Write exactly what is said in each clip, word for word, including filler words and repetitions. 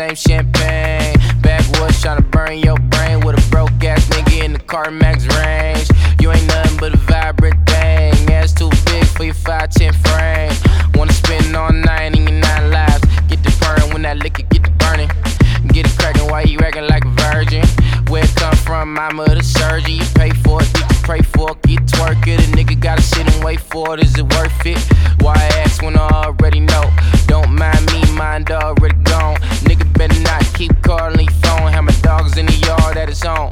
same champagne. Backwoods tryna burn your brain with a broke ass nigga in the CarMax range. You ain't nothing but a vibrant thing. Ass too big for your five ten frame. Wanna spend all night in your nine lives. Get the burn when that liquor get the burning. Get it crackin' while you actin' like a virgin. Where it come from, mama the surgeon. You pay for it, get to pray for it, get twerk it. A nigga gotta sit and wait for it, is it worth it? Why ask when I already know? Don't mind me, mind already gone. Nigga better not keep calling your phone. Have my dogs in the yard at his home.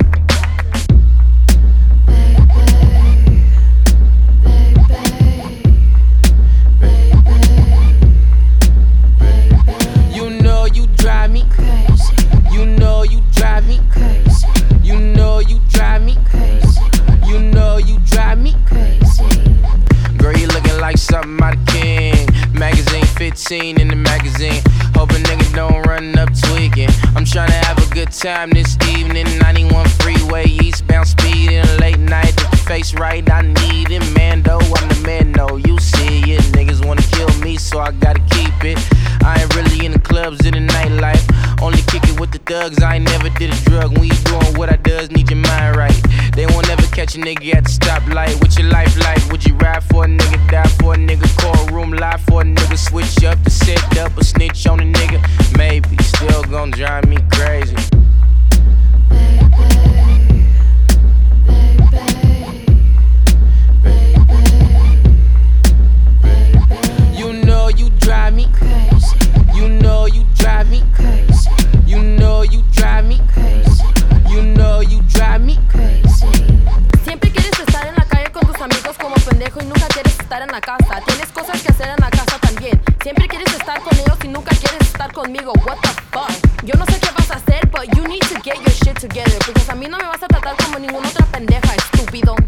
You know you drive me crazy. You know you drive me crazy. You know you drive me crazy. You know you drive me crazy. Girl, you looking like something out of King Magazine, fifteen in the magazine. Hope a nigga don't run up tweaking. I'm tryna have a good time this evening. ninety-one freeway, eastbound speed in a late night. If the face right, I need it. Mando, I'm the man, no, you see it. Niggas wanna kill me, so I gotta keep it. I ain't really in the clubs, in the nightlife. Only kick it with the thugs, I ain't never did a drug. When you doing what I does, need your mind right. They won't ever catch a nigga at the stoplight. What your life like? Would you ride for a nigga, die for a nigga, call room live for a nigga, switch up to set up a snitch on a nigga? Maybe, still gon' drive me crazy. You know you drive me crazy. You know you drive me crazy. You know you drive me crazy. You know you drive me crazy. Siempre quieres estar en la calle con tus amigos como pendejo y nunca quieres estar en la casa. Tienes cosas que hacer en la casa también. Siempre quieres estar con ellos y nunca quieres estar conmigo. What the fuck? Yo no sé qué vas a hacer, but you need to get your shit together. Porque a mí no me vas a tratar como ninguna otra pendeja, estúpido.